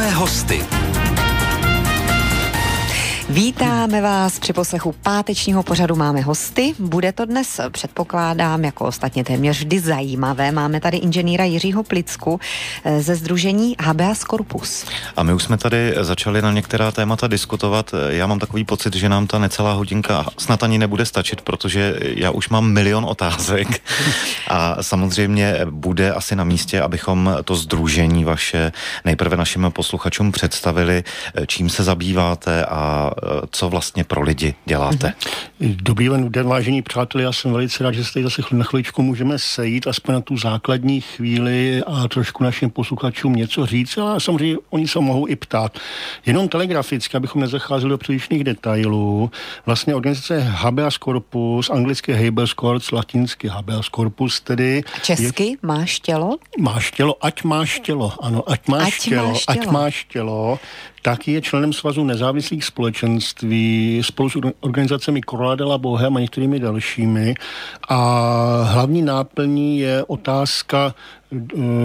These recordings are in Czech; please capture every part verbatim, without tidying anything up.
Máme hosty. Vítáme vás při poslechu pátečního pořadu Máme hosty. Bude to dnes, předpokládám, jako ostatně téměř vždy zajímavé. Máme tady inženýra Jiřího Plicku ze sdružení Habeas Corpus. A my už jsme tady začali na některá témata diskutovat. Já mám takový pocit, že nám ta necelá hodinka snad ani nebude stačit, protože já už mám milion otázek. A samozřejmě bude asi na místě, abychom to sdružení vaše nejprve našim posluchačům představili, čím se zabýváte a co vlastně pro lidi děláte. Dobrý den, vážení přátelé, já jsem velice rád, že se tady zase na chviličku můžeme sejít, aspoň na tu základní chvíli a trošku našim posluchačům něco říct, ale samozřejmě oni se mohou i ptát. Jenom telegraficky, abychom nezacházeli do přílišných detailů, vlastně organizace Habeas Corpus, anglicky Habeas Corpus, latinsky Habeas Corpus, tedy... Česky je, máš tělo? Máš tělo, ať máš tělo, ano, ať máš ať tělo, máš tělo, ať máš tělo, tak je členem Svazu nezávislých společenství spolu s organizacemi Croix de la Bohème a některými dalšími. A hlavní náplní je otázka e,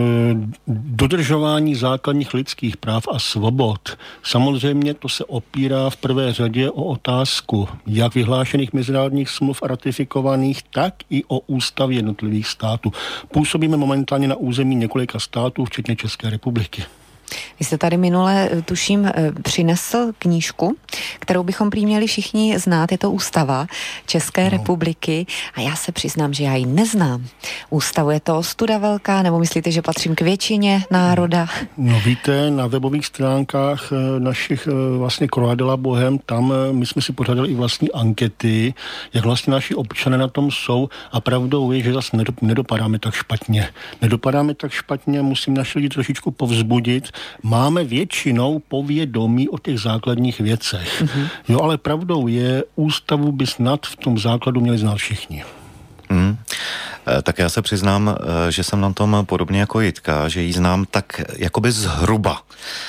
dodržování základních lidských práv a svobod. Samozřejmě to se opírá v prvé řadě o otázku jak vyhlášených mezinárodních smluv a ratifikovaných, tak i o ústavy jednotlivých států. Působíme momentálně na území několika států, včetně České republiky. Vy jste tady minule, tuším, přinesl knížku, kterou bychom prý měli všichni znát. Je to Ústava České no. republiky a já se přiznám, že já ji neznám. Ústavu, je to ostuda velká, nebo myslíte, že patřím k většině národa? No víte, na webových stránkách našich vlastně Croix de la Bohème, tam my jsme si pořádali i vlastní ankety, jak vlastně naši občané na tom jsou a pravdou je, že zase nedopadáme tak špatně. Nedopadáme tak špatně, musím naši lidi trošičku povzbudit. Máme většinou povědomí o těch základních věcech. Mm-hmm. Jo, ale pravdou je, ústavu by snad v tom základu měli znát všichni. Mm. Tak já se přiznám, že jsem na tom podobně jako Jitka, že ji znám tak jakoby zhruba,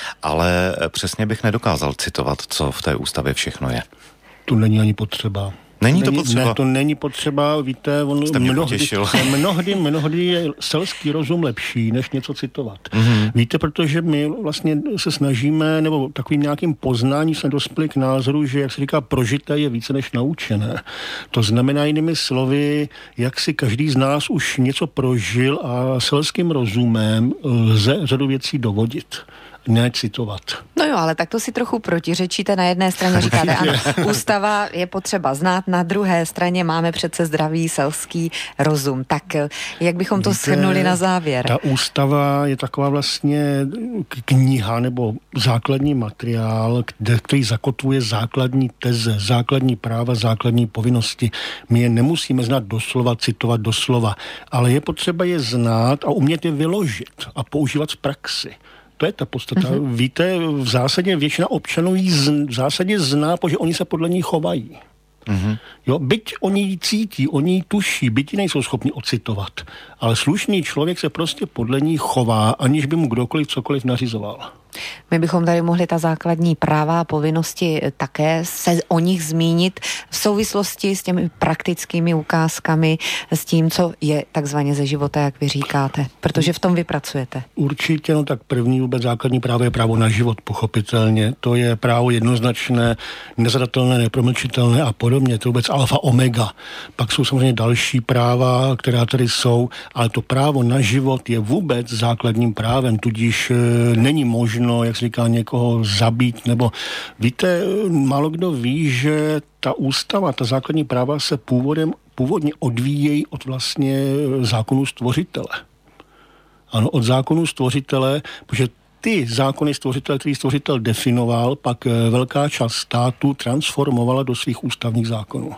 ale přesně bych nedokázal citovat, co v té ústavě všechno je. To není ani potřeba. Není to není, potřeba? Ne, to není potřeba, víte, on Jste mě mnohdy, mnohdy, mnohdy je selský rozum lepší, než něco citovat. Mm-hmm. Víte, protože my vlastně se snažíme, nebo takovým nějakým poznáním jsme dospěli k názoru, že, jak se říká, prožité je více než naučené. To znamená jinými slovy, jak si každý z nás už něco prožil a selským rozumem lze řadu věcí dovodit. Ne citovat. No jo, ale tak to si trochu protiřečíte. Na jedné straně říkáte, ano, ústava je potřeba znát, na druhé straně máme přece zdravý selský rozum. Tak jak bychom to Víte, shrnuli na závěr? Ta ústava je taková vlastně kniha nebo základní materiál, který zakotvuje základní teze, základní práva, základní povinnosti. My je nemusíme znát doslova, citovat doslova, ale je potřeba je znát a umět je vyložit a používat v praxi. To je ta podstata. Mm-hmm. Víte, v zásadě většina občanů ji z, v zásadě zná, protože oni se podle ní chovají. Mm-hmm. Jo, byť oni ji cítí, oni ji tuší, byť ji nejsou schopni ocitovat. Ale slušný člověk se prostě podle ní chová, aniž by mu kdokoliv cokoliv nařizoval. My bychom tady mohli ta základní práva a povinnosti také se o nich zmínit v souvislosti s těmi praktickými ukázkami, s tím, co je takzvaně ze života, jak vy říkáte, protože v tom vy pracujete. Určitě, no tak první vůbec základní právo je právo na život, pochopitelně. To je právo jednoznačné, nezadatelné, nepromlčitelné a podobně. To je vůbec alfa omega. Pak jsou samozřejmě další práva, která tady jsou, ale to právo na život je vůbec základním právem, tudíž e, není možné, no, jak se říká, někoho zabít, nebo víte, málo kdo ví, že ta ústava, ta základní práva se původem, původně odvíjejí od vlastně zákonů stvořitele. Ano, od zákonů stvořitele, protože ty zákony stvořitele, který stvořitel definoval, pak velká část států transformovala do svých ústavních zákonů.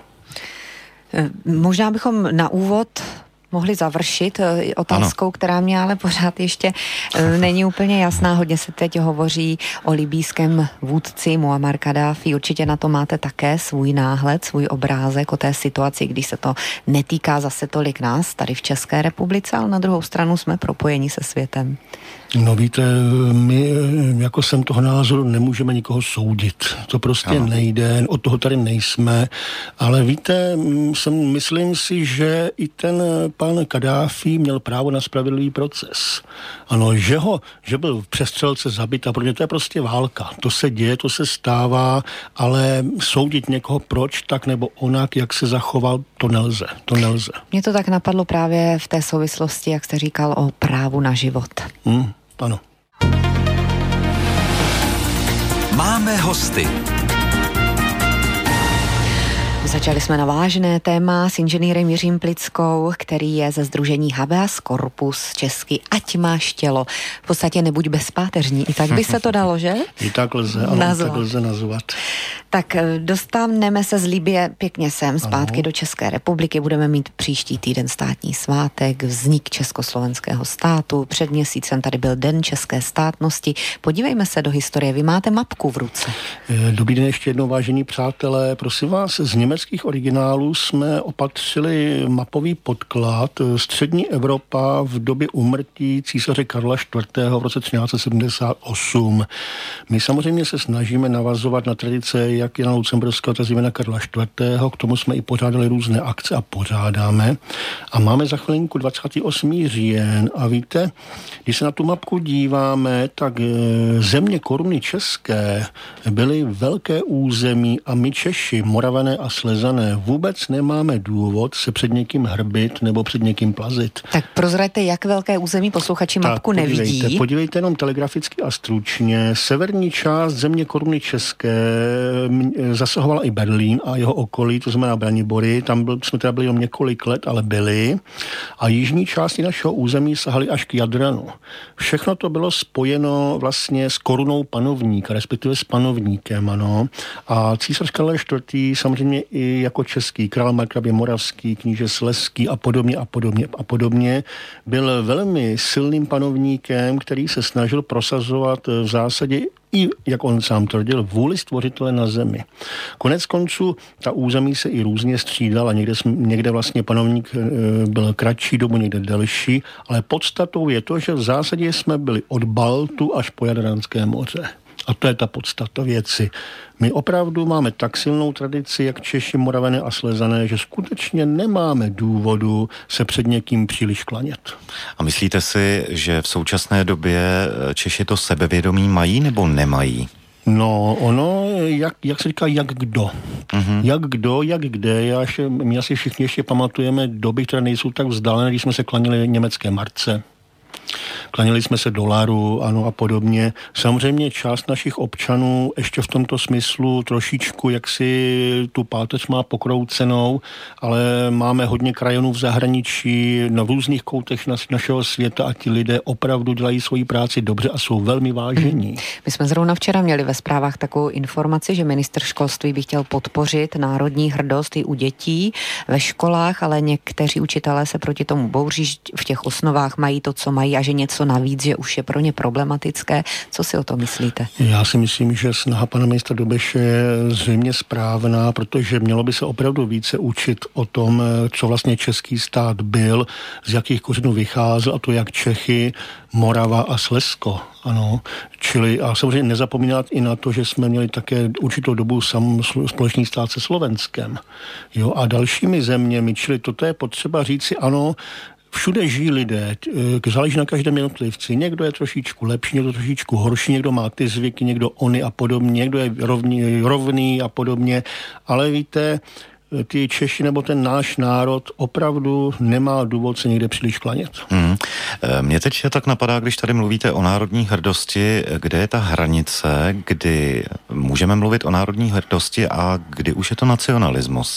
Možná bychom na úvod mohli završit otázkou, ano. která mě ale pořád ještě není úplně jasná. Hodně se teď hovoří o libýském vůdci Muammar Kaddáfí. Určitě na to máte také svůj náhled, svůj obrázek o té situaci, když se to netýká zase tolik nás tady v České republice, ale na druhou stranu jsme propojeni se světem. No víte, my jako jsem toho názoru nemůžeme nikoho soudit. To prostě ano. nejde, od toho tady nejsme. Ale víte, jsem, myslím si, že i ten pan Kadáfi měl právo na spravedlivý proces. Ano, že ho, že byl v přestřelce zabit a protože to je prostě válka. To se děje, to se stává, ale soudit někoho proč tak nebo onak, jak se zachoval, to nelze. To nelze. Mě to tak napadlo právě v té souvislosti, jak jste říkal, o právu na život. Hmm, ano. Máme hosty. Začali jsme na vážné téma s inženýrem Jiřím Plickou, který je ze sdružení Habeas Corpus, česky Ať máš tělo. V podstatě nebuď bezpáteřní. I tak by se to dalo, že? I tak lze, ale tak lze nazvat. Tak dostaneme se z Libye pěkně sem, zpátky ano. do České republiky. Budeme mít příští týden státní svátek, vznik československého státu. Před měsícem tady byl Den české státnosti. Podívejme se do historie. Vy máte mapku v ruce. Dobrý den ještě jednou, vážení přátelé. Prosím vás, z německých originálů jsme opatřili mapový podklad střední Evropa v době úmrtí císaře Karla čtvrtého. v roce třináct set sedmdesát osm. My samozřejmě se snažíme navazovat na tradice jak Jana Lucemburského, tak zejména Karla čtvrtého. K tomu jsme i pořádali různé akce a pořádáme. A máme za chvilinku dvacátého osmého října a víte, když se na tu mapku díváme, tak země koruny české byly velké území a my Češi, Moravané a Slezané, vůbec nemáme důvod se před někým hrbit nebo před někým plazit. Tak prozraďte, jak velké území, posluchači mapku tak, podívejte, nevidí. Podívejte jenom telegraficky a stručně. Severní část země koruny české zasahovala i Berlín a jeho okolí, to znamená Branibory, tam byl, jsme teda byli jenom několik let, ale byli. A jižní části našeho území sahaly až k Jadranu. Všechno to bylo spojeno vlastně s korunou panovníka, respektive s panovníkem, ano. A císař Karel čtvrtý samozřejmě i jako český král markrabě moravský, kníže slezský a podobně a podobně a podobně byl velmi silným panovníkem, který se snažil prosazovat v zásadě i, jak on sám tvrdil, vůli stvořitele na zemi. Konec konců ta území se i různě střídala, někde, někde vlastně panovník byl kratší dobu, někde delší, ale podstatou je to, že v zásadě jsme byli od Baltu až po Jadranské moře. A to je ta podstata věci. My opravdu máme tak silnou tradici, jak Češi, Moravané a Slezané, že skutečně nemáme důvodu se před někým příliš klanět. A myslíte si, že v současné době Češi to sebevědomí mají nebo nemají? No, ono, jak, jak se říká, jak kdo. Mm-hmm. Jak kdo, jak kde. Já ještě, my asi všichni ještě pamatujeme doby, které nejsou tak vzdálené, když jsme se klanili německé marce. Klanili jsme se dolaru, ano a podobně. Samozřejmě část našich občanů ještě v tomto smyslu trošičku jaksi tu páteř má pokroucenou, ale máme hodně krajanů v zahraničí, na různých koutech na, našeho světa a ti lidé opravdu dělají svoji práci dobře a jsou velmi vážení. My jsme zrovna včera měli ve zprávách takovou informaci, že ministr školství by chtěl podpořit národní hrdost i u dětí ve školách, ale někteří učitelé se proti tomu bouří, v těch osnovách mají to, co mají a že něco navíc, že už je pro ně problematické. Co si o to myslíte? Já si myslím, že snaha pana ministra Dobeše je zřejmě správná, protože mělo by se opravdu více učit o tom, co vlastně český stát byl, z jakých kořenů vycházel, a to jak Čechy, Morava a Slezsko. Ano, čili a samozřejmě nezapomínat i na to, že jsme měli také určitou dobu sam společný stát se Slovenskem. Jo, a dalšími zeměmi, čili toto je potřeba říci, ano, všude žijí lidé, záleží na každém jednotlivci. Někdo je trošičku lepší, někdo trošičku horší, někdo má ty zvyky, někdo ony a podobně, někdo je rovný, rovný a podobně. Ale víte, ty Češi nebo ten náš národ opravdu nemá důvod se někde příliš klanět. Hmm. Mně teď tak napadá, když tady mluvíte o národní hrdosti, kde je ta hranice, kdy můžeme mluvit o národní hrdosti a kdy už je to nacionalismus?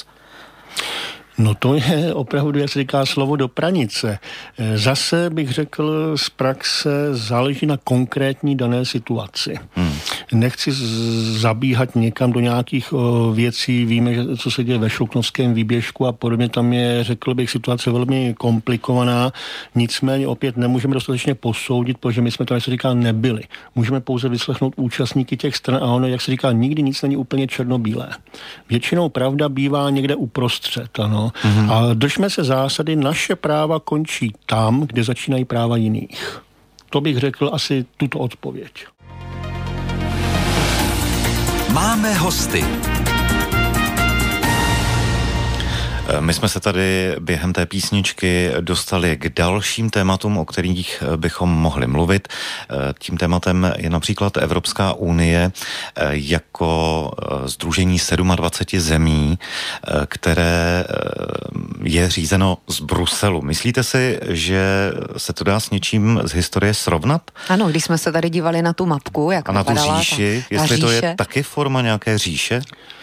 No to je opravdu, jak se říká, slovo do pranice. Zase bych řekl, z praxe záleží na konkrétní dané situaci. Hmm. Nechci zabíhat někam do nějakých o, věcí, víme, že, co se děje ve Šluknovském výběžku a podobně, tam je, řekl bych, situace velmi komplikovaná, nicméně opět nemůžeme dostatečně posoudit, protože my jsme to, jak se říká, nebyli. Můžeme pouze vyslechnout účastníky těch stran a ono, jak se říká, nikdy nic není úplně černobílé. Většinou pravda bývá někde uprostřed, ano. Mm-hmm. A držme se zásady, naše práva končí tam, kde začínají práva jiných. To bych řekl asi tuto odpověď. Máme hosty. My jsme se tady během té písničky dostali k dalším tématům, o kterých bychom mohli mluvit. Tím tématem je například Evropská unie jako sdružení dvacet sedm zemí, které je řízeno z Bruselu. Myslíte si, že se to dá s něčím z historie srovnat? Ano, když jsme se tady dívali na tu mapku, jak a na tu říši, ta, jestli ta to říše. je taky forma nějaké říše?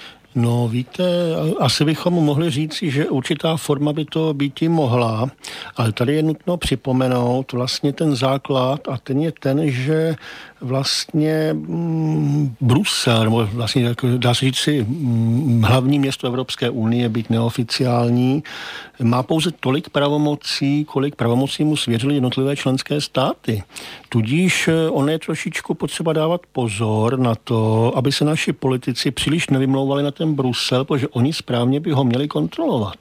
No víte, asi bychom mohli říci, že určitá forma by to být i mohla, ale tady je nutno připomenout vlastně ten základ a ten je ten, že vlastně mm, Brusel, nebo vlastně dá se říct si mm, hlavní město Evropské unie, být neoficiální, má pouze tolik pravomocí, kolik pravomocí mu svěřily jednotlivé členské státy. Tudíž ono je trošičku potřeba dávat pozor na to, aby se naši politici příliš nevymlouvali na ten Brusel, protože oni správně by ho měli kontrolovat.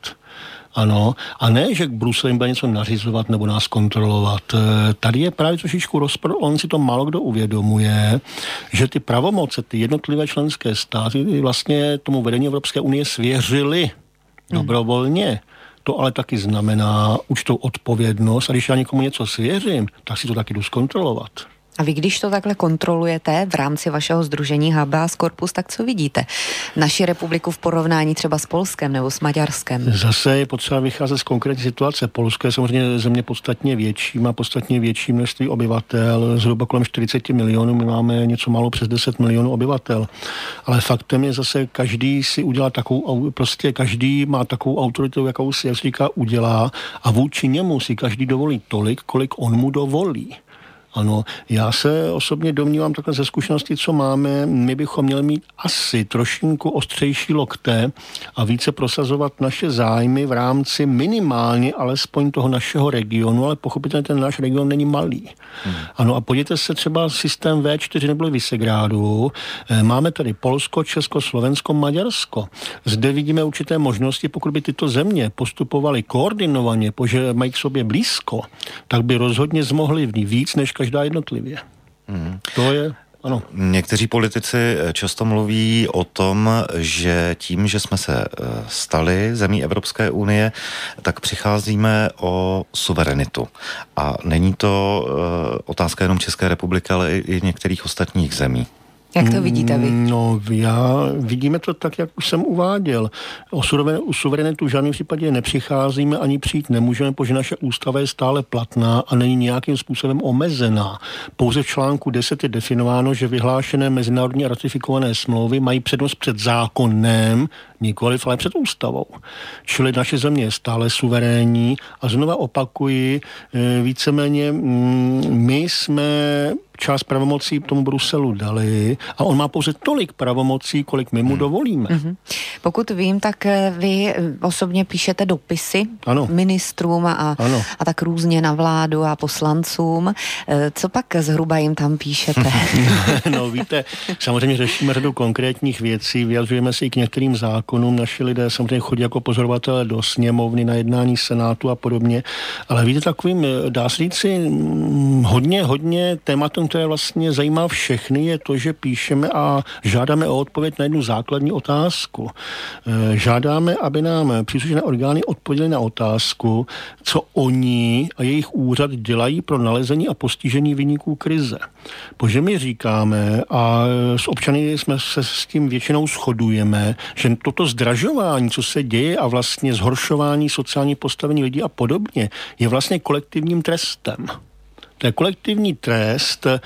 Ano, a ne, že Brusel jim bude něco nařizovat nebo nás kontrolovat. Tady je právě trošičku rozpor, on si to málo kdo uvědomuje, že ty pravomoce, ty jednotlivé členské státy vlastně tomu vedení Evropské unie svěřily dobrovolně. To ale taky znamená určitou odpovědnost a když já někomu něco svěřím, tak si to taky jdu zkontrolovat. A vy, když to takhle kontrolujete v rámci vašeho sdružení Habeas Corpus, tak co vidíte? Naši republiku v porovnání třeba s Polskem nebo s Maďarskem? Zase je potřeba vycházet z konkrétní situace. Polsko je samozřejmě země podstatně větší, má podstatně větší množství obyvatel, zhruba kolem čtyřicet milionů, my máme něco málo přes deset milionů obyvatel. Ale faktem je zase, každý si udělá takovou, prostě každý má takovou autoritu, jakou si, jak se říká, udělá a vůči němu si každý dovolí tolik, kolik on mu dovolí. Ano, já se osobně domnívám takhle ze zkušenosti, co máme, my bychom měli mít asi trošinku ostřejší lokte a více prosazovat naše zájmy v rámci minimálně alespoň toho našeho regionu, ale pochopitelně ten náš region není malý. Hmm. Ano, a podívejte se třeba systém vé čtyři nebo Visegrádu. Máme tady Polsko, Česko, Slovensko, Maďarsko. Zde vidíme určité možnosti, pokud by tyto země postupovaly koordinovaně, protože mají k sobě blízko, tak by rozhodně zmohli víc než každá jednotlivě. Hmm. To je, ano. Někteří politici často mluví o tom, že tím, že jsme se stali zemí Evropské unie, tak přicházíme o suverenitu. A není to otázka jenom České republiky, ale i některých ostatních zemí. Jak to vidíte vy? No, já vidíme to tak, jak už jsem uváděl. O suverenitu v žádném případě nepřicházíme, ani přijít nemůžeme, protože naše ústava je stále platná a není nějakým způsobem omezená. Pouze v článku deset je definováno, že vyhlášené mezinárodní a ratifikované smlouvy mají přednost před zákonem, nikoliv, ale před ústavou. Čili naše země je stále suverénní a znova opakuji, víceméně my jsme část pravomocí tomu Bruselu dali a on má pouze tolik pravomocí, kolik my mu hmm. dovolíme. Mm-hmm. Pokud vím, tak vy osobně píšete dopisy ano. ministrům a, a tak různě na vládu a poslancům. Co pak zhruba jim tam píšete? No víte, samozřejmě řešíme řadu konkrétních věcí, vyjadřujeme se i k některým zákonům, naši lidé samozřejmě chodí jako pozorovatelé do sněmovny na jednání senátu a podobně, ale víte, takovým, dá se říci, hodně, hodně tématům, které vlastně zajímá všechny, je to, že píšeme a žádáme o odpověď na jednu základní otázku. Žádáme, aby nám příslušné orgány odpověděly na otázku, co oni a jejich úřad dělají pro nalezení a postižení viníků krize. Protože my říkáme, a s občany jsme se s tím většinou shodujeme, že toto zdražování, co se děje a vlastně zhoršování sociální postavení lidí a podobně, je vlastně kolektivním trestem. To je kolektivní trest e,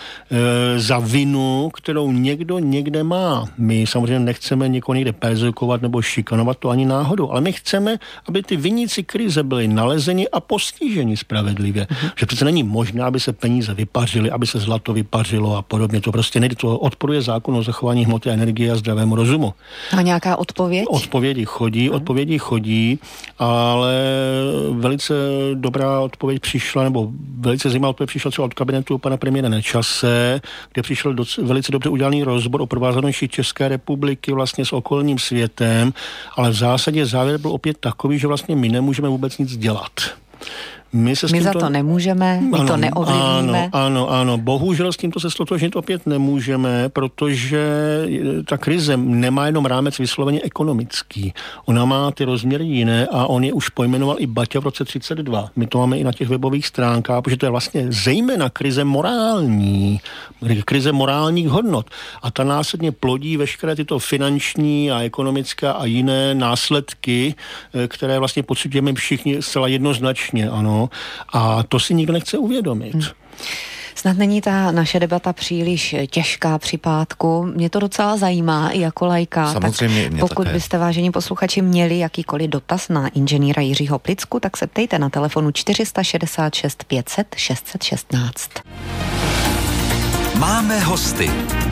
za vinu, kterou někdo někde má. My samozřejmě nechceme někoho někde perzekovat nebo šikanovat, to ani náhodou, ale my chceme, aby ty viníci krize byli nalezeni a postiženi spravedlivě. Mm-hmm. Že přece není možné, aby se peníze vypařily, aby se zlato vypařilo a podobně. To prostě nejde, to odporuje zákon o zachování hmoty a energie a zdravému rozumu. A nějaká odpověď? Odpovědi chodí, mm-hmm. odpovědi chodí, ale velice dobrá odpověď přišla, nebo velice zajímavá odpověď přišla třeba od kabinetu pana premiéra Nečase, kde přišel doc- velice dobře udělaný rozbor o provázanosti České republiky vlastně s okolním světem, ale v zásadě závěr byl opět takový, že vlastně my nemůžeme vůbec nic dělat. My, se my za to... to nemůžeme, my ano, to neovlivníme. Ano, ano, ano. Bohužel s tímto se stotožnit opět nemůžeme, protože ta krize nemá jenom rámec vysloveně ekonomický. Ona má ty rozměry jiné a on je už pojmenoval i Baťa v roce třicet dva. My to máme i na těch webových stránkách, protože to je vlastně zejména krize morální, krize morálních hodnot. A ta následně plodí veškeré tyto finanční a ekonomické a jiné následky, které vlastně pocitujeme všichni zcela jednoznačně, ano. A to si nikdo nechce uvědomit. Hmm. Snad není ta naše debata příliš těžká při pátku. Mě to docela zajímá i jako laika. Samozřejmě tak pokud také. byste, vážení posluchači, měli jakýkoliv dotaz na inženýra Jiřího Plicku, tak se ptejte na telefonu čtyři šedesát šest pět set šest set šestnáct. Máme hosty.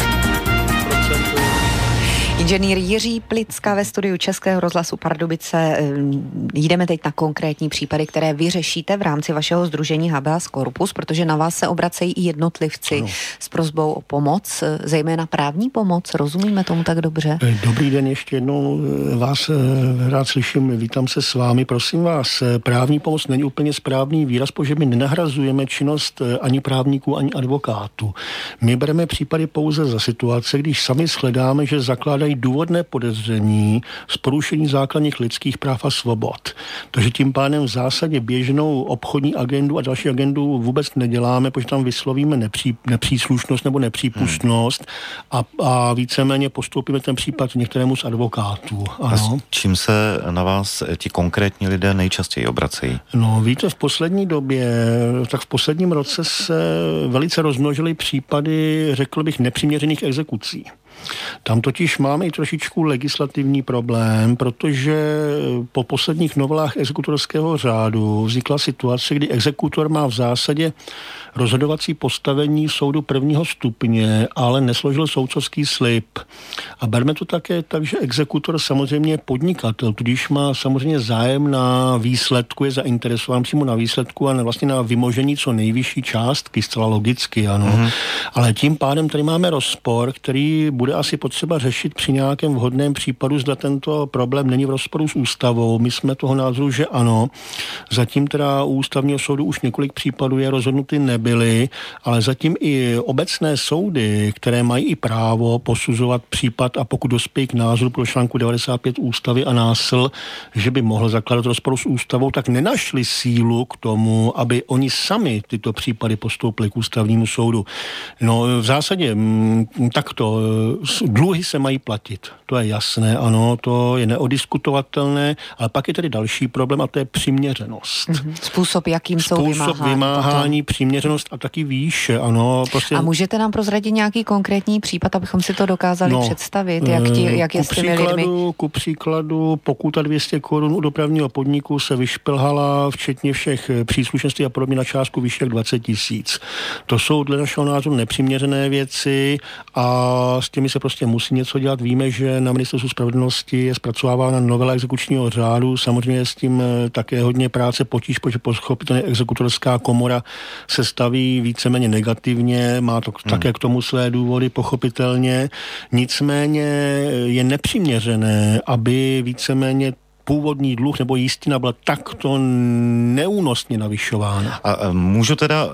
Inženýr Jiří Plicka ve studiu Českého rozhlasu Pardubice. Jdeme teď na konkrétní případy, které vyřešíte v rámci vašeho sdružení Habeas Corpus, protože na vás se obracejí i jednotlivci ano. s prosbou o pomoc, zejména právní pomoc. Rozumíme tomu tak dobře? Dobrý den, ještě jednou vás rád slyším, vítám se s vámi. Prosím vás, právní pomoc není úplně správný výraz, protože my nenahrazujeme činnost ani právníků, ani advokátů. My bereme případy pouze za situace, když sami shledáme, že zakládají důvodné podezření z porušení základních lidských práv a svobod. Takže tím pádem v zásadě běžnou obchodní agendu a další agendu vůbec neděláme, protože tam vyslovíme nepří, nepříslušnost nebo nepřípustnost a, a víceméně postoupíme ten případ některému z advokátů. Ano. A s čím se na vás ti konkrétní lidé nejčastěji obracejí? No víte, v poslední době, tak v posledním roce se velice rozmnožily případy, řekl bych, nepřiměřených exekucí. Tam totiž máme i trošičku legislativní problém, protože po posledních novelách exekutorského řádu vznikla situace, kdy exekutor má v zásadě rozhodovací postavení soudu prvního stupně, ale nesložil soudcovský slib. A berme to také tak, že exekutor samozřejmě je podnikatel, tudíž má samozřejmě zájem na výsledku, je zainteresován přímo na výsledku a ne vlastně na vymožení co nejvyšší částky, zcela logicky, ano. Mm-hmm. Ale tím pádem tady máme rozpor, který bude asi potřeba řešit při nějakém vhodném případu, zda tento problém není v rozporu s ústavou. My jsme toho názoru, že ano. Zatím teda u ústavního soudu už několik případů je rozhodnuty nebyly, ale zatím i obecné soudy, které mají i právo posuzovat případ a pokud dospějí k názoru pro článku devadesát pět ústavy a násil, že by mohl zakládat rozporu s ústavou, tak nenašli sílu k tomu, aby oni sami tyto případy postoupili k ústavnímu soudu. No v zásadě m, takto dluhy se mají platit, to je jasné, ano, to je neodiskutovatelné, ale pak je tady další problém a to je přiměřenost. Mm-hmm. Způsob, jakým Způsob jsou vymáhání. Způsob vymáhání, potom. Přiměřenost a taky výše, ano. Prostě... A můžete nám prozradit nějaký konkrétní případ, abychom si to dokázali no, představit, jak, ti, jak je s těmi příkladu, lidmi? Ku příkladu, pokuta dvě stě korun u dopravního podniku se vyšplhala, včetně všech příslušností a podobně na částku vyšší jak dvacet tisíc. To jsou dle našeho názoru nepřiměřené věci a s těmi se prostě musí něco dělat. Víme, že na Ministerstvu spravedlnosti je zpracovávána novela exekučního řádu, samozřejmě je s tím také hodně práce, potíž, protože pochopitelně exekutorská komora se staví víceméně negativně, má to hmm. také k tomu své důvody, pochopitelně. Nicméně je nepřiměřené, aby víceméně původní dluh nebo jistina byla takto neúnosně navyšována. A můžu teda uh,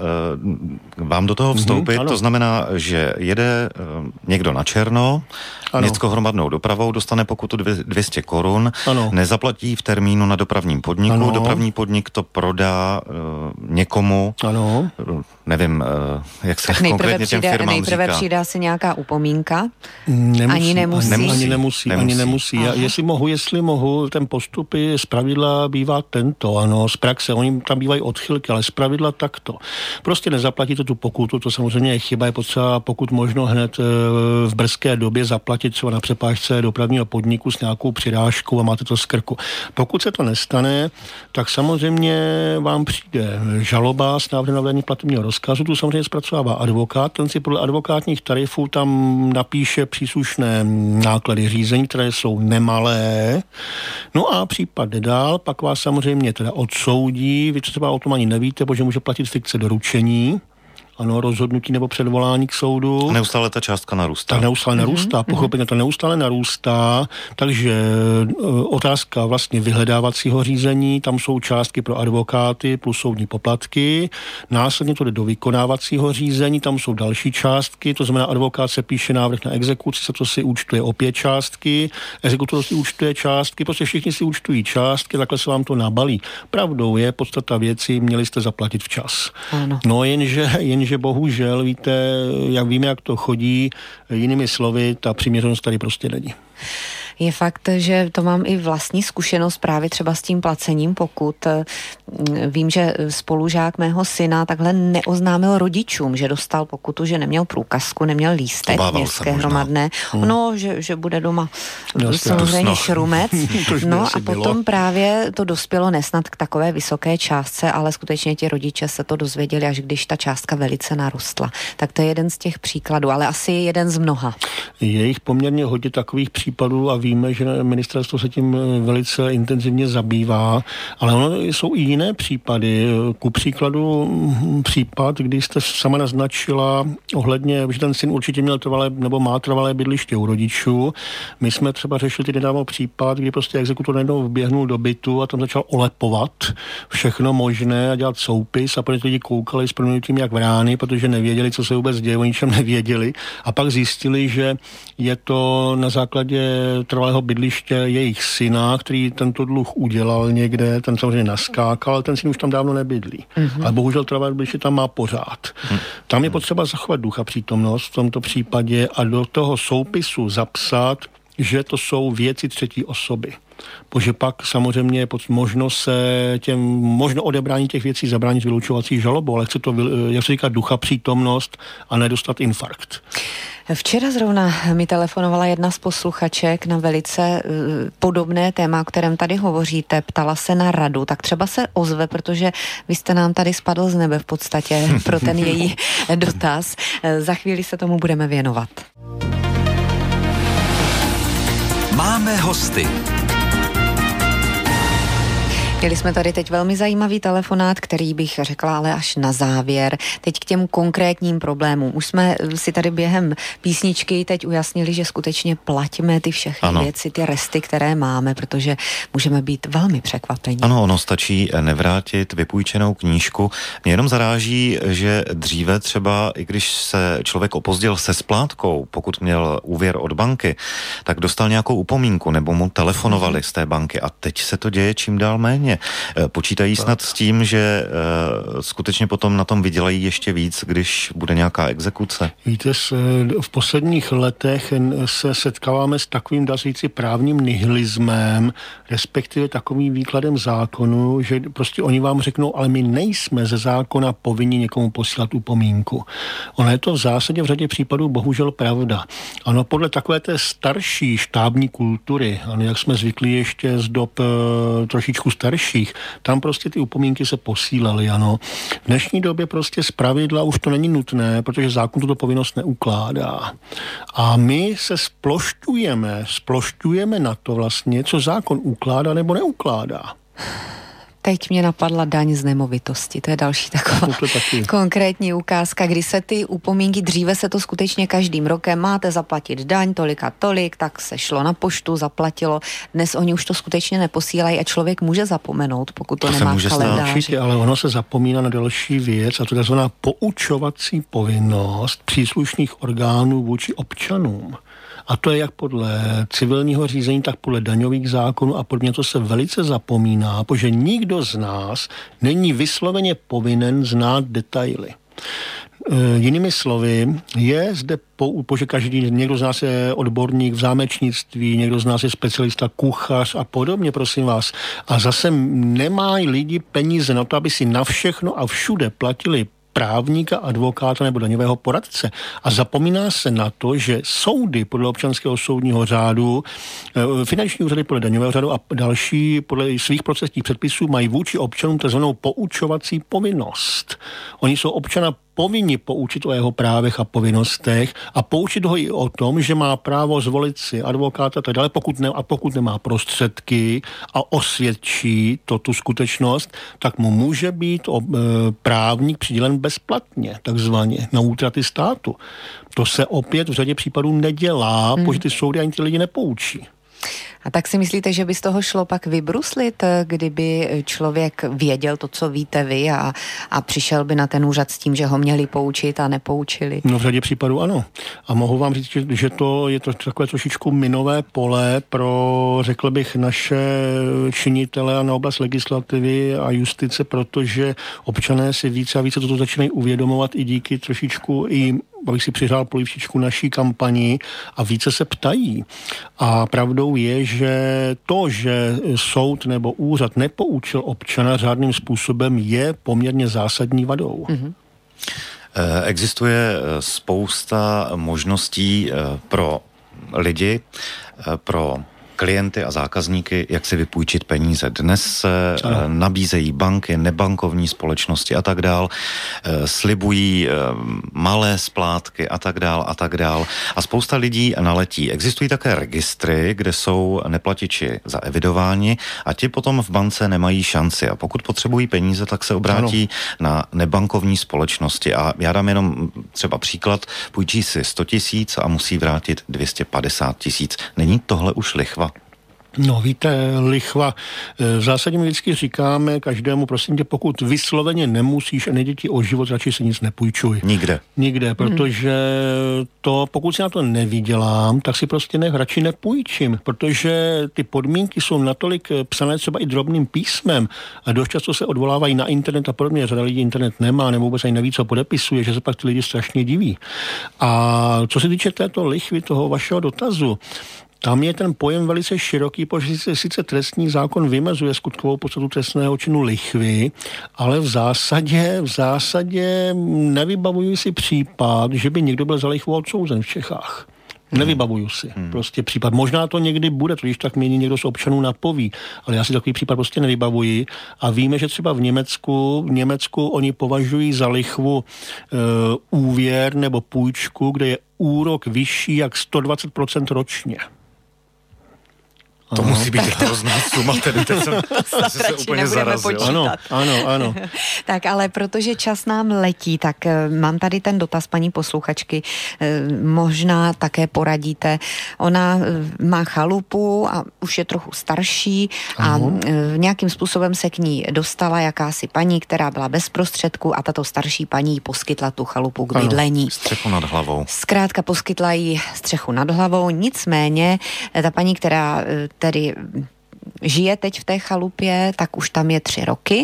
vám do toho vstoupit? Mm-hmm, to znamená, že jede uh, někdo na černo, městskou hromadnou dopravou, dostane pokutu dvě stě korun, ano. nezaplatí v termínu na dopravním podniku, ano. dopravní podnik to prodá uh, někomu, ano. nevím, uh, jak se tak konkrétně přijde, těm firmám nejprve říká. přijde asi nějaká upomínka, nemusí, ani nemusí. nemusí. Ani nemusí, nemusí. Ani nemusí. Já, jestli mohu, jestli mohu, ten postupy zpravidla bývá tento, ano, z praxe, oni tam bývají odchylky, ale zpravidla takto. Prostě nezaplatíte tu pokutu, to samozřejmě je chyba, je potřeba pokud možno hned e, v brzké době zaplatit třeba na přepážce dopravního podniku s nějakou přirážkou a máte to z krku. Pokud se to nestane, tak samozřejmě vám přijde žaloba s návrhem na vydání platebního rozkazu, tu samozřejmě zpracovává advokát, ten si podle advokátních tarifů tam napíše příslušné náklady řízení, které jsou nemalé. No a případ jde dál, pak vás samozřejmě teda odsoudí, vy třeba o tom ani nevíte, protože může platit fikce doručení. ano, rozhodnutí nebo předvolání k soudu. A neustále ta částka narůstá. Tak neustále narůstá, mm-hmm. pochopitelně to neustále narůstá, takže otázka vlastně vyhledávacího řízení, tam jsou částky pro advokáty plus soudní poplatky, následně to jde do vykonávacího řízení, tam jsou další částky, to znamená advokát se píše návrh na exekuci, se to si účtuje opět částky, exekutor si účtuje částky, prostě všichni si účtují částky, takhle se vám to nabalí. Pravdou je, podstata věci, měli jste zaplatit včas. Ano. No jenže, jenže bohužel, víte, jak víme, jak to chodí, jinými slovy, ta přiměřenost tady prostě není. Je fakt, že to mám i vlastní zkušenost právě třeba s tím placením pokut. Vím, že spolužák mého syna takhle neoznámil rodičům, že dostal pokutu, že neměl průkazku, neměl lístek městské hromadné. Hmm. No, že, že bude doma samozřejmě šrumec. No a potom bylo. Právě to dospělo nesnad k takové vysoké částce, ale skutečně ti rodiče se to dozvěděli, až když ta částka velice narostla. Tak to je jeden z těch příkladů, ale asi jeden z mnoha. Je jich poměrně hodně takových případů a víme, že ministerstvo se tím velice intenzivně zabývá, ale ono jsou i jiné případy. Ku příkladu případ, kdy jste sama naznačila ohledně, že ten syn určitě měl trvalé nebo má trvalé bydliště u rodičů. My jsme třeba řešili ty nedávno případ, kdy prostě exekutor najednou vběhnul do bytu a tam začal olepovat všechno možné a dělat soupis a protože lidi koukali s proměnutím jak v rány, protože nevěděli, co se vůbec děje, o ničem nevěděli a pak zjistili, že je to na základě trvalého bydliště jejich syna, který tento dluh udělal někde, ten samozřejmě naskákal, ale ten syn už tam dávno nebydlí. Mm-hmm. Ale bohužel trvalé bydliště tam má pořád. Mm-hmm. Tam je potřeba zachovat ducha přítomnost v tomto případě a do toho soupisu zapsat, že to jsou věci třetí osoby. Protože pak samozřejmě je možno se těm, možno odebrání těch věcí zabránit vylučovací žalobou, ale chce to, jak se říká, ducha přítomnost a nedostat infarkt. Včera zrovna mi telefonovala jedna z posluchaček na velice uh, podobné téma, o kterém tady hovoříte. Ptala se na radu, tak třeba se ozve, protože vy jste nám tady spadl z nebe v podstatě pro ten její dotaz. Za chvíli se tomu budeme věnovat. Máme hosty. Měli jsme tady teď velmi zajímavý telefonát, který bych řekla ale až na závěr. Teď k těm konkrétním problémům. Už jsme si tady během písničky teď ujasnili, že skutečně platíme ty všechny ano. věci, ty resty, které máme, protože můžeme být velmi překvapení. Ano, ono stačí nevrátit vypůjčenou knížku. Mě jenom zaráží, že dříve třeba, i když se člověk opozdil se splátkou, pokud měl úvěr od banky, tak dostal nějakou upomínku nebo mu telefonovali mm. z té banky a teď se to děje čím dál méně. Počítají tak. snad s tím, že uh, skutečně potom na tom vydělají ještě víc, když bude nějaká exekuce? Víte, v posledních letech se setkáváme s takovým, dá se říci, právním nihilismem, respektive takovým výkladem zákonu, že prostě oni vám řeknou, ale my nejsme ze zákona povinni někomu posílat upomínku. Ono je to v zásadě v řadě případů bohužel pravda. Ano, podle takové té starší štábní kultury, ano, jak jsme zvyklí ještě z dob uh, trošičku starší, tam prostě ty upomínky se posílaly, ano. V dnešní době prostě zpravidla už to není nutné, protože zákon tuto povinnost neukládá. A my se splošťujeme, splošťujeme na to vlastně, co zákon ukládá nebo neukládá. Teď mě napadla daň z nemovitosti, to je další taková konkrétní ukázka, kdy se ty upomínky, dříve se to skutečně každým rokem, máte zaplatit daň, tolik a tolik, tak se šlo na poštu, zaplatilo. Dnes oni už to skutečně neposílají a člověk může zapomenout, pokud to, to nemá v kalendáři. Určitě, ale ono se zapomíná na další věc a to je takzvaná poučovací povinnost příslušných orgánů vůči občanům. A to je jak podle civilního řízení, tak podle daňových zákonů a podle mě to se velice zapomíná, protože nikdo z nás není vysloveně povinen znát detaily. E, jinými slovy, je zde, protože každý, někdo z nás je odborník v zámečnictví, někdo z nás je specialista, kuchař a podobně, prosím vás. A zase nemají lidi peníze na to, aby si na všechno a všude platili právníka, advokáta nebo daňového poradce. A zapomíná se na to, že soudy podle občanského soudního řádu, finanční úřady podle daňového řádu a další podle svých procesních předpisů mají vůči občanům takzvanou poučovací povinnost. Oni jsou občana povinni poučit o jeho právech a povinnostech a poučit ho i o tom, že má právo zvolit si advokáta a tak dále, pokud ne, a pokud nemá prostředky a osvědčí to tu skutečnost, tak mu může být o, e, právník přidělen bezplatně, takzvaně, na útraty státu. To se opět v řadě případů nedělá, hmm. protože ty soudy ani ty lidi nepoučí. A tak si myslíte, že by z toho šlo pak vybruslit, kdyby člověk věděl to, co víte vy a, a přišel by na ten úřad s tím, že ho měli poučit a nepoučili? No v řadě případů ano. A mohu vám říct, že, že to je to takové trošičku minové pole pro, řekl bych, naše činitele a na oblast legislativy a justice, protože občané si více a více toto začínají uvědomovat i díky trošičku i abych si přihrál polivčičku naší kampani a více se ptají. A pravdou je, že to, že soud nebo úřad nepoučil občana řádným způsobem, je poměrně zásadní vadou. Mm-hmm. Existuje spousta možností pro lidi, pro klienty a zákazníky, jak si vypůjčit peníze. Dnes se ano. nabízejí banky, nebankovní společnosti a tak dál, slibují malé splátky a tak dál a tak dál. A spousta lidí naletí. Existují také registry, kde jsou neplatiči zaevidováni a ti potom v bance nemají šanci. A pokud potřebují peníze, tak se obrátí ano. na nebankovní společnosti. A já dám jenom třeba příklad, půjčí si sto tisíc a musí vrátit dvě stě padesát tisíc. Není tohle už lichva? No víte, lichva, v zásadě my vždycky říkáme každému, prosím tě, pokud vysloveně nemusíš a nejde ti o život, radši si nic nepůjčuj. Nikde. Nikde, protože to, pokud si na to nevydělám, tak si prostě nech, radši nepůjčím, protože ty podmínky jsou natolik psané třeba i drobným písmem a dost často se odvolávají na internet a podobně, řada lidí internet nemá nebo vůbec ani neví, co podepisuje, že se pak ty lidi strašně diví. A co se týče této lichvy, toho vašeho dotazu, tam je ten pojem velice široký, protože sice trestní zákon vymezuje skutkovou podstatu trestného činu lichvy, ale v zásadě, v zásadě nevybavuju si případ, že by někdo byl za lichvu odsouzen v Čechách. Nevybavuju si. Hmm. Prostě případ. Možná to někdy bude, když tak mě někdo z občanů napoví, ale já si takový případ prostě nevybavuji. A víme, že třeba v Německu, v Německu oni považují za lichvu e, úvěr nebo půjčku, kde je úrok vyšší jak sto dvacet procent ročně. To musí být hrozná suma, tedy teď jsem, to se úplně zarazil. Ano, ano, ano. Tak ale protože čas nám letí, tak mám tady ten dotaz paní posluchačky, možná také poradíte. Ona má chalupu a už je trochu starší a ano. nějakým způsobem se k ní dostala jakási paní, která byla bez prostředku a tato starší paní poskytla tu chalupu k bydlení. Ano, střechu nad hlavou. Zkrátka poskytla jí střechu nad hlavou, nicméně ta paní, která tedy žije teď v té chalupě, tak už tam je tři roky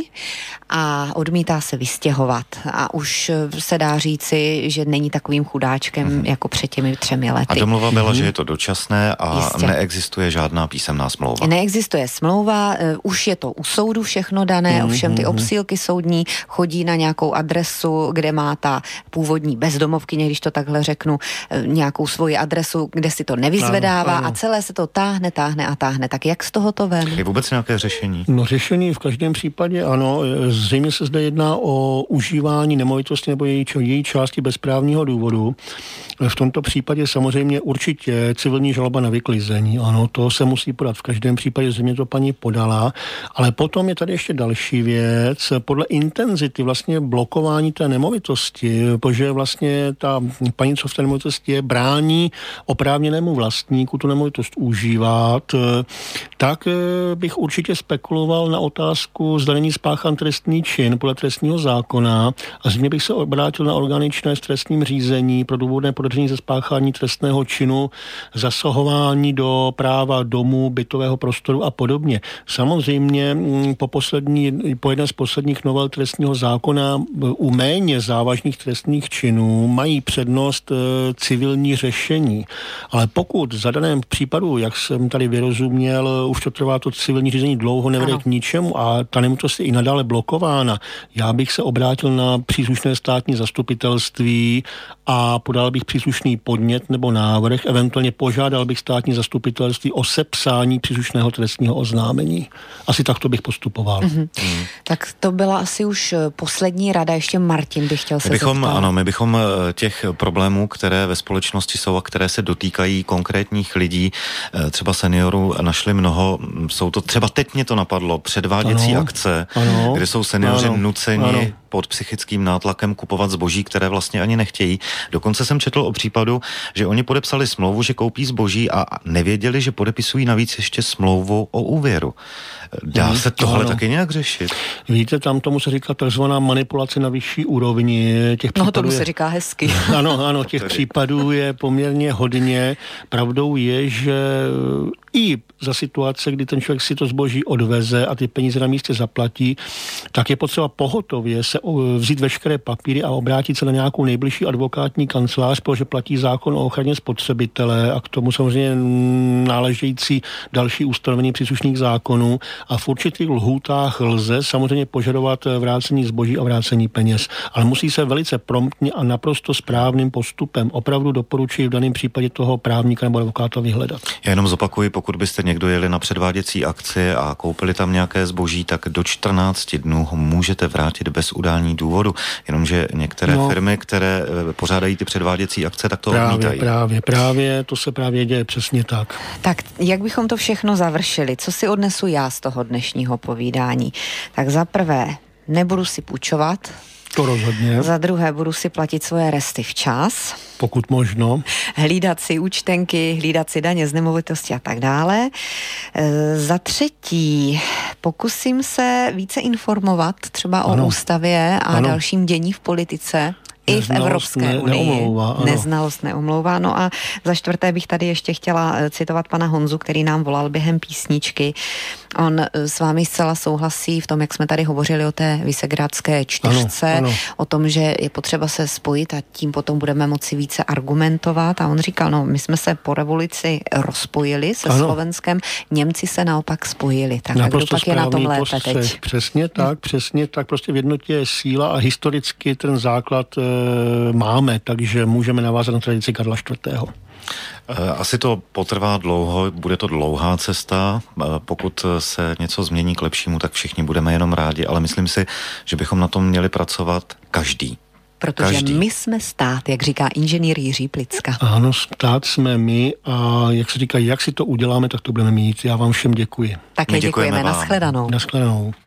a odmítá se vystěhovat. A už se dá říci, že není takovým chudáčkem mm-hmm. jako před těmi třemi lety. A domluva byla, mm-hmm. že je to dočasné a Jistě. Neexistuje žádná písemná smlouva. Neexistuje smlouva, už je to u soudu všechno dané, mm-hmm. ovšem ty obsílky soudní chodí na nějakou adresu, kde má ta původní bezdomovkyně, když to takhle řeknu, nějakou svoji adresu, kde si to nevyzvedává ano, ano. a celé se to táhne, táhne a táhne. Tak jak z toho to ven? Je vůbec nějaké řešení? No řešení v každém případě ano. Zřejmě se zde jedná o užívání nemovitosti nebo její, její části bez právního důvodu. V tomto případě samozřejmě určitě civilní žaloba na vyklizení. Ano, to se musí podat. V každém případě zřejmě to paní podala. Ale potom je tady ještě další věc. Podle intenzity vlastně blokování té nemovitosti, protože vlastně ta paní, co v té nemovitosti je, brání oprávněnému vlastníku tu nemovitost užívat, tak bych určitě spekuloval na otázku, zda není spáchán trestný čin podle trestního zákona a zřejmě bych se obrátil na orgány činné v trestním řízení pro důvodné podezření ze spáchání trestného činu, zasahování do práva domu, bytového prostoru a podobně. Samozřejmě po, poslední, po jedné z posledních novel trestního zákona u méně závažných trestných činů mají přednost civilní řešení. Ale pokud za daném případu, jak jsem tady vyrozuměl, už to trvá to civilní řízení dlouho, nevede ano. k ničemu a ta nemovitost je i nadále blokována, já bych se obrátil na příslušné státní zastupitelství a podal bych příslušný podnět nebo návrh, eventuálně požádal bych státní zastupitelství o sepsání příslušného trestního oznámení. Asi takto bych postupoval. Mm-hmm. Mm. Tak to byla asi už poslední rada, ještě Martin bych chtěl se my bychom, zeptat. Ano, my bychom těch problémů, které ve společnosti jsou a které se dotýkají konkrétních lidí, třeba seniorů, našli mnoho. Jsou to, třeba teď mě to napadlo, předváděcí ano, akce, ano, kde jsou seniori ano, nuceni ano. pod psychickým nátlakem kupovat zboží, které vlastně ani nechtějí. Dokonce jsem četl o případu, že oni podepsali smlouvu, že koupí zboží a nevěděli, že podepisují navíc ještě smlouvu o úvěru. Dá se tohle ano. taky nějak řešit? Víte, tam tomu se říká takzvaná manipulace na vyšší úrovni. Těch no tomu je... se říká hezky. Ano, ano, těch případů je poměrně hodně. Pravdou je, že i za situace, kdy ten člověk si to zboží odveze a ty peníze na místě zaplatí, tak je potřeba pohotově se vzít veškeré papíry a obrátit se na nějakou nejbližší advokátní kancelář, protože platí zákon o ochraně spotřebitele a k tomu samozřejmě náležející další ustanovení příslušných zákonů a v určitých lhůtách lze samozřejmě požadovat vrácení zboží a vrácení peněz, ale musí se velice promptně a naprosto správným postupem. Opravdu doporučuji v daném případě toho právníka nebo advokáta vyhledat. Já jenom zopakuji, pokud byste někdo jeli na předváděcí akci a koupili tam nějaké zboží, tak do čtrnácti dnů ho můžete vrátit bez udání důvodu. Jenomže některé no, firmy, které pořádají ty předváděcí akce, tak to právě, odmítají. Právě, právě, to se právě děje přesně tak. Tak jak bychom to všechno završili? Co si odnesu já z toho dnešního povídání? Tak za prvé, nebudu si půjčovat. To rozhodně. Za druhé, budu si platit svoje resty včas. Pokud možno. Hlídat si účtenky, hlídat si daně z nemovitosti a tak dále. E, za třetí, pokusím se více informovat třeba ano. o ústavě a ano. dalším dění v politice. I v Evropské ne, unii. Neomlouvá, Neznalost neomlouvá. No a za čtvrté bych tady ještě chtěla citovat pana Honzu, který nám volal během písničky. On s vámi zcela souhlasí v tom, jak jsme tady hovořili o té Visegrádské čtyřce, ano, ano. o tom, že je potřeba se spojit a tím potom budeme moci více argumentovat. A on říkal, no my jsme se po revoluci rozpojili se ano. Slovenskem, Němci se naopak spojili. Tak a kdo pak je na tom lépe postřeh. Teď? Přesně tak, hmm. přesně tak. Prostě v jednotě je síla a historicky ten základ máme, takže můžeme navázat na tradici Karla čtvrtého. Asi to potrvá dlouho, bude to dlouhá cesta, pokud se něco změní k lepšímu, tak všichni budeme jenom rádi, ale myslím si, že bychom na tom měli pracovat každý. Protože Každý. my jsme stát, jak říká inženýr Jiří Plicka. Ano, stát jsme my a jak se říká, jak si to uděláme, tak to budeme mít. Já vám všem děkuji. Také děkujeme, děkujeme. Nashledanou. Nashledanou.